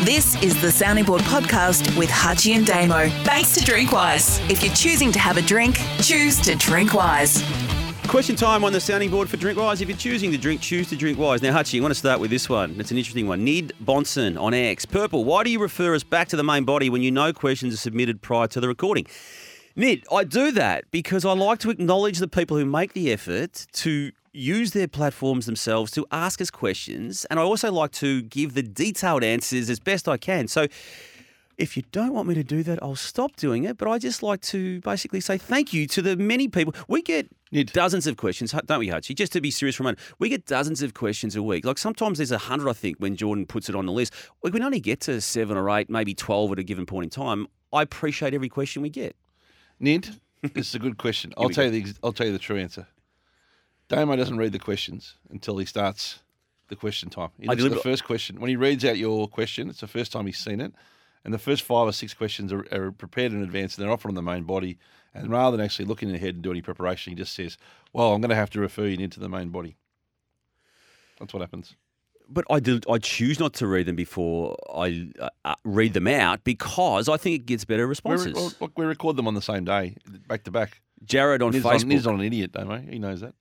This is the Sounding Board podcast with Hutchie and Damo. Thanks to Drinkwise. If you're choosing to have a drink, choose to drink wise. Question time on the sounding board for Drinkwise. If you're choosing to drink, choose to drink wise. Now, Hutchie, I want to start with this one. It's an interesting one. Nid Bonson on X. Purple, why do you refer us back to the main body when you know questions are submitted prior to the recording? Nid, I do that because I like to acknowledge the people who make the effort to use their platforms themselves to ask us questions, and I also like to give the detailed answers as best I can. So if you don't want me to do that, I'll stop doing it, but I just like to basically say thank you to the many people. We get dozens of questions, don't we, Hutchie? Just to be serious for a moment, we get dozens of questions a week. Like sometimes there's 100, I think, when Jordan puts it on the list. We can only get to 7 or 8, maybe 12 at a given point in time. I appreciate every question we get. Nid, this is a good question. I'll tell you the true answer. Damo doesn't read the questions until he starts the question time. He looks at the first question. When he reads out your question, it's the first time he's seen it, and the first 5 or 6 questions are prepared in advance, and they're offered on the main body. And rather than actually looking ahead and do any preparation, he just says, well, I'm going to have to refer you into the main body. That's what happens. But I choose not to read them before I read them out because I think it gets better responses. We record them on the same day, back to back. Jared on Facebook. Nid's not an idiot, Damo. He knows that.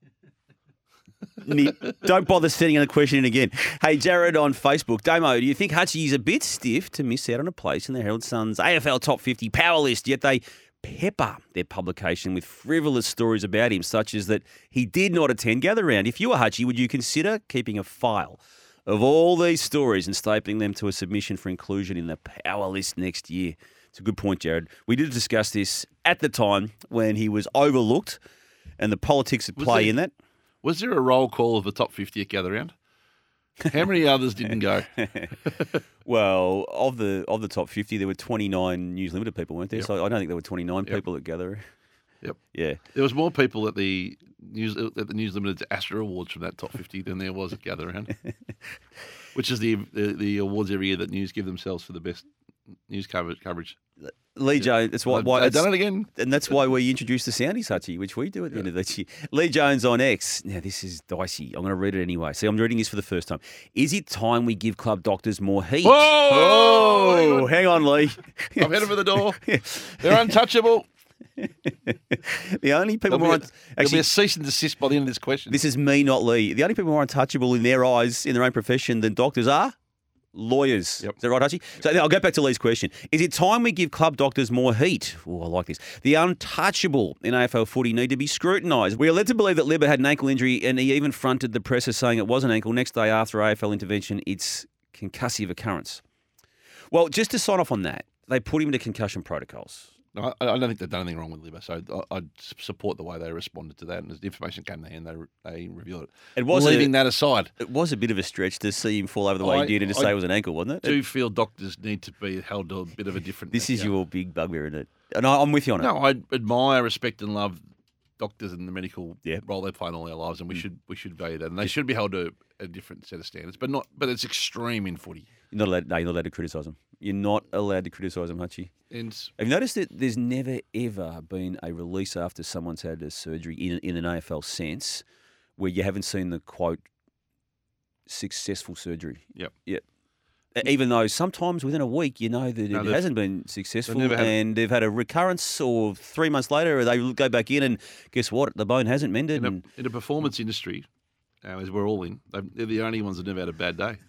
Don't bother sending a question in again. Hey, Jared on Facebook. Damo, do you think Hutchie is a bit stiff to miss out on a place in the Herald Sun's AFL Top 50 power list, yet they pepper their publication with frivolous stories about him, such as that he did not attend Gather Round? If you were Hutchie, would you consider keeping a file of all these stories and stapling them to a submission for inclusion in the power list next year? It's a good point, Jared. We did discuss this at the time when he was overlooked and the politics at play in that. Was there a roll call of the top 50 at Gather Round? How many others didn't go? Well, of the top 50, there were 29 News Limited people, weren't there? Yep. So I don't think there were 29 people at Gather. Yep. Yeah. There was more people at the News Limited's Astra Awards from that top 50 than there was at Gather Round, which is the awards every year that News give themselves for the best news coverage. Lee Jones, that's why I've done it again. And that's why we introduced the Soundies, Hutchie, which we do at the end of the year. Lee Jones on X. Now, this is dicey. I'm going to read it anyway. See, I'm reading this for the first time. Is it time we give club doctors more heat? Whoa! Hang on, Lee. I'm headed for the door. They're untouchable. The only people there'll be a cease and desist by the end of this question. This is me, not Lee. The only people more untouchable in their eyes, in their own profession, than doctors are lawyers. Yep. Is that right, Hutchie? So I'll go back to Lee's question. Is it time we give club doctors more heat? Oh, I like this. The untouchable in AFL footy need to be scrutinised. We are led to believe that Libba had an ankle injury and he even fronted the presser saying it was an ankle. Next day after AFL intervention, it's concussive occurrence. Well, just to sign off on that, they put him into concussion protocols. No, I don't think they've done anything wrong with Libba, so I'd support the way they responded to that. And as the information came to hand, they revealed it. Leaving that aside, it was a bit of a stretch to see him fall over the way he did and to say it was an ankle, wasn't it? I do feel doctors need to be held to a bit of a different... This is your big bugbear, isn't it? And I'm with you on it. No, I admire, respect and love doctors and the medical role they play in all our lives, and we should value that. And they should be held to a different set of standards, but it's extreme in footy. You're not allowed to criticise them. You're not allowed to criticise them, Hutchie. And have you noticed that there's never, ever been a release after someone's had a surgery in an AFL sense where you haven't seen the, quote, successful surgery? Yep. Even though sometimes within a week you know that it hasn't been successful and they've had a recurrence, or 3 months later they go back in and guess what? The bone hasn't mended. In a performance industry, as we're all in, they're the only ones that never had a bad day.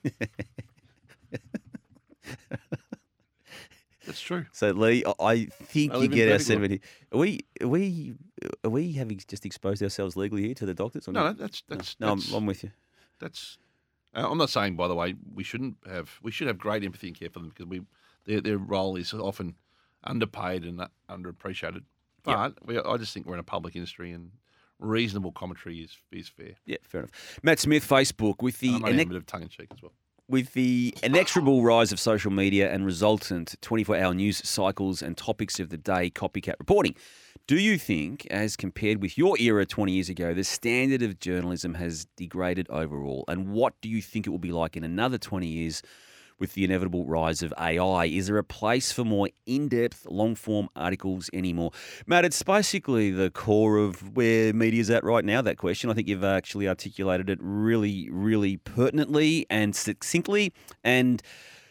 That's true. So, Lee, I think you get our sentiment here. Are we having just exposed ourselves legally here to the doctors? Or no, I'm with you. That's. I'm not saying, by the way, we should have great empathy and care for them because their role is often underpaid and underappreciated. But I just think we're in a public industry and reasonable commentary is fair. Yeah, fair enough. Matt Smith, Facebook, with the a bit of tongue in cheek as well. With the inexorable rise of social media and resultant 24-hour news cycles and topics of the day copycat reporting, do you think, as compared with your era 20 years ago, the standard of journalism has degraded overall? And what do you think it will be like in another 20 years with the inevitable rise of AI? Is there a place for more in-depth, long-form articles anymore? Matt, it's basically the core of where media's at right now, that question. I think you've actually articulated it really, really pertinently and succinctly. And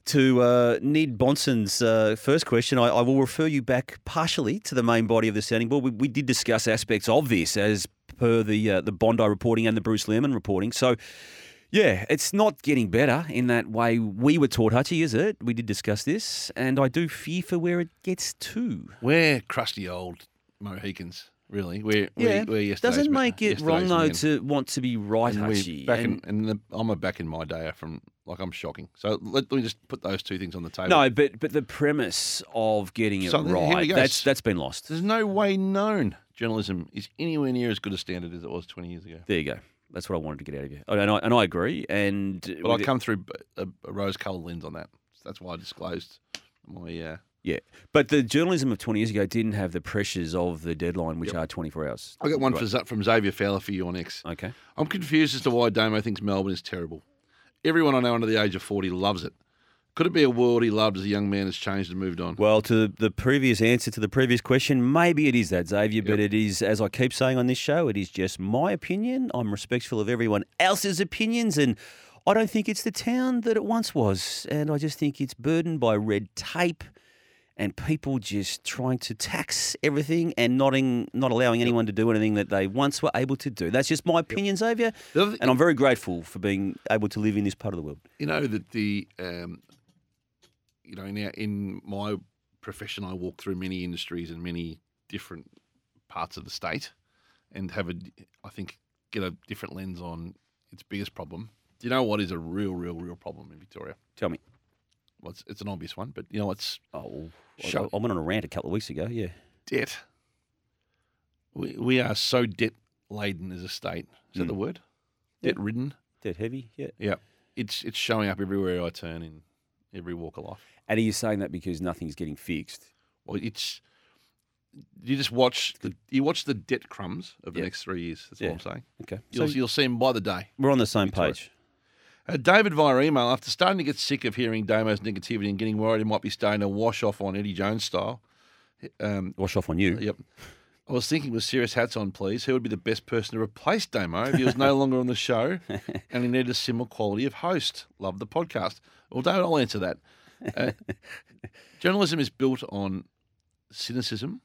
to Nid Bonson's first question, I will refer you back partially to the main body of the sounding board. We did discuss aspects of this as per the Bondi reporting and the Bruce Lehrman reporting. So, yeah, it's not getting better in that way we were taught, Hutchie, is it? We did discuss this, and I do fear for where it gets to. We're crusty old Mohicans. Really, we're doesn't make it wrong though to want to be right, Hutchie. I'm back in my day from I'm shocking. So let me just put those two things on the table. No, but the premise of getting it right, that's been lost. There's no way known journalism is anywhere near as good a standard as it was 20 years ago. There you go. That's what I wanted to get out of you, and I agree. But I come through a rose-coloured lens on that. So that's why I disclosed my. Yeah, but the journalism of 20 years ago didn't have the pressures of the deadline, which are 24 hours. I got one from Xavier Fowler for you on X. Okay. I'm confused as to why Damo thinks Melbourne is terrible. Everyone I know under the age of 40 loves it. Could it be a world he loved as a young man has changed and moved on? Well, to the previous answer to the previous question, maybe it is that, Xavier, but it is, as I keep saying on this show, it is just my opinion. I'm respectful of everyone else's opinions, and I don't think it's the town that it once was, and I just think it's burdened by red tape and people just trying to tax everything and not allowing anyone to do anything that they once were able to do. That's just my opinion, Xavier, and I'm very grateful for being able to live in this part of the world. You know that in my profession, I walk through many industries and many different parts of the state, and get a different lens on its biggest problem. Do you know what is a real problem in Victoria? Tell me. Well, it's an obvious one, but you know what's... I went on a rant a couple of weeks ago, yeah. Debt. We are so debt-laden as a state. Is that the word? Debt-ridden? Debt-heavy, yeah. Yeah. It's showing up everywhere I turn in every walk of life. And are you saying that because nothing's getting fixed? Well, it's... You just watch the debt crumbs of the next 3 years. That's all I'm saying. Okay. You'll see them by the day. We're on the same page. David via email, after starting to get sick of hearing Damo's negativity and getting worried he might be starting to wash off on Eddie Jones style. Wash off on you? Yep. I was thinking with serious hats on, please, who would be the best person to replace Damo if he was no longer on the show and he needed a similar quality of host? Love the podcast. Well, David, I'll answer that. Journalism is built on cynicism,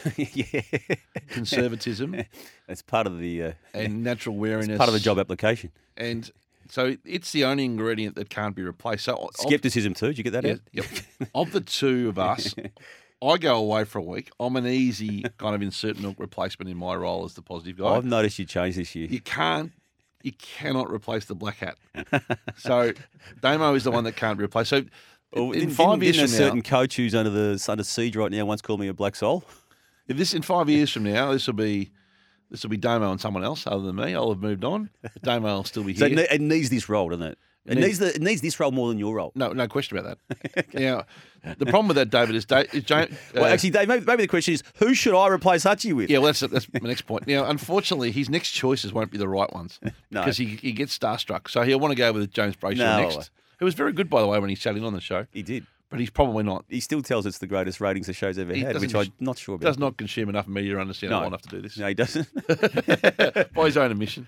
conservatism. That's part of the... and natural wariness. It's part of the job application. And... So it's the only ingredient that can't be replaced. So skepticism too. Did you get that out? Yep. Of the two of us, I go away for a week. I'm an easy kind of insert milk replacement in my role as the positive guy. I've noticed you changed this year. You cannot replace the black hat. So Damo is the one that can't be replaced. So in 5 years from now, a certain coach who's under siege right now once called me a black soul. If in 5 years from now, this will be Damo and someone else other than me. I'll have moved on. Damo will still be here. So it needs this role, doesn't it? It needs this role more than your role. No question about that. Now, the problem with that, David, is James. Well, actually, Dave, maybe the question is, who should I replace Hutchie with? Yeah, well, that's my next point. Now, unfortunately, his next choices won't be the right ones because he gets starstruck. So he'll want to go with James Brayshaw next. Who was very good, by the way, when he sat in on the show. He did. But he's probably not. He still tells it's the greatest ratings the show's ever had, which I'm not sure about. Does not consume enough media to understand well enough to do this. No, he doesn't. By his own admission.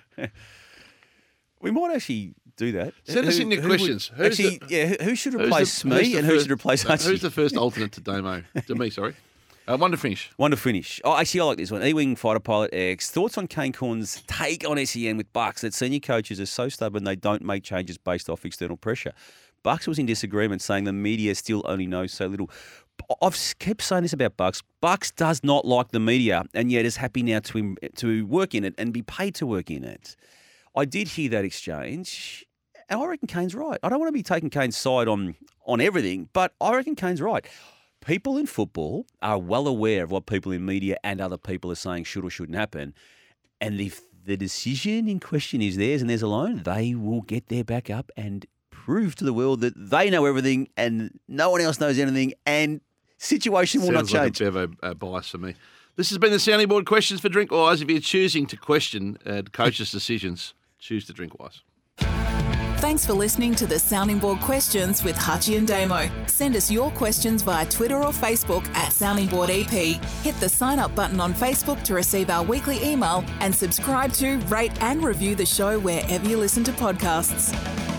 We might actually do that. Send us in your questions. Who should replace me and who should replace Hutchie? Who's the first alternate to Damo? To me, sorry. One to finish. One to finish. Oh, actually, I like this one. E-Wing Fighter Pilot X. Thoughts on Kane Corn's take on SEN with Bucks that senior coaches are so stubborn they don't make changes based off external pressure. Bucks was in disagreement, saying the media still only knows so little. I've kept saying this about Bucks. Bucks does not like the media and yet is happy now to work in it and be paid to work in it. I did hear that exchange, and I reckon Kane's right. I don't want to be taking Kane's side on everything, but I reckon Kane's right. People in football are well aware of what people in media and other people are saying should or shouldn't happen. And if the decision in question is theirs and theirs alone, they will get their back up and prove to the world that they know everything and no one else knows anything and situation will not change. Sounds like a bit of a bias for me. This has been the Sounding Board Questions for Drinkwise. If you're choosing to question coaches' decisions, choose to Drinkwise. Thanks for listening to the Sounding Board Questions with Hutchie and Damo. Send us your questions via Twitter or Facebook at Sounding Board EP. Hit the sign up button on Facebook to receive our weekly email and subscribe to, rate and review the show wherever you listen to podcasts.